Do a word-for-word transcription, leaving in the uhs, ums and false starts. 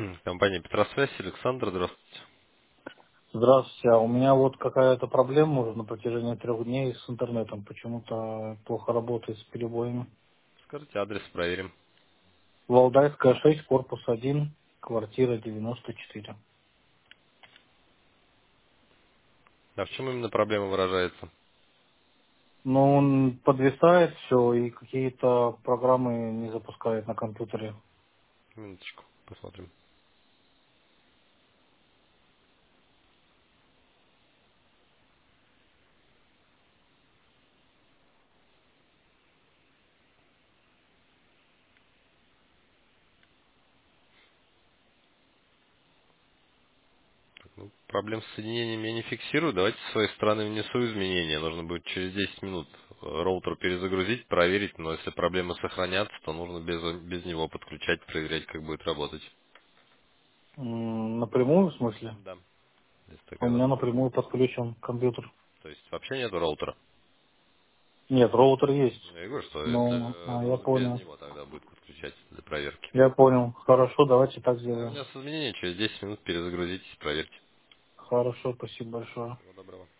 Компания Петросвязь, Александр, здравствуйте. Здравствуйте, а у меня вот какая-то проблема уже на протяжении трех дней с интернетом. Почему-то плохо работает с перебоями. Скажите адрес, проверим. Валдайская шесть, корпус один, квартира девяносто четыре. А в чем именно проблема выражается? Ну, он подвисает все и какие-то программы не запускает на компьютере. Минуточку, посмотрим. Ну, проблем с соединением я не фиксирую. Давайте с своей стороны внесу изменения. Нужно будет через десять минут э, роутер перезагрузить, проверить. Но если проблемы сохранятся, то нужно без, без него подключать, проверять, как будет работать. М, Напрямую, в смысле? Да. Есть У такая меня возможность. напрямую подключен компьютер. То есть вообще нету роутера. Нет, роутер есть. Я говорю, что если Ну, э, а, я нужно без понял. него тогда будет подключать для проверки. Я понял. Хорошо, давайте так Я сделаем. внес изменения, через десять минут перезагрузитесь, проверьте. Хорошо, спасибо большое. Всего доброго.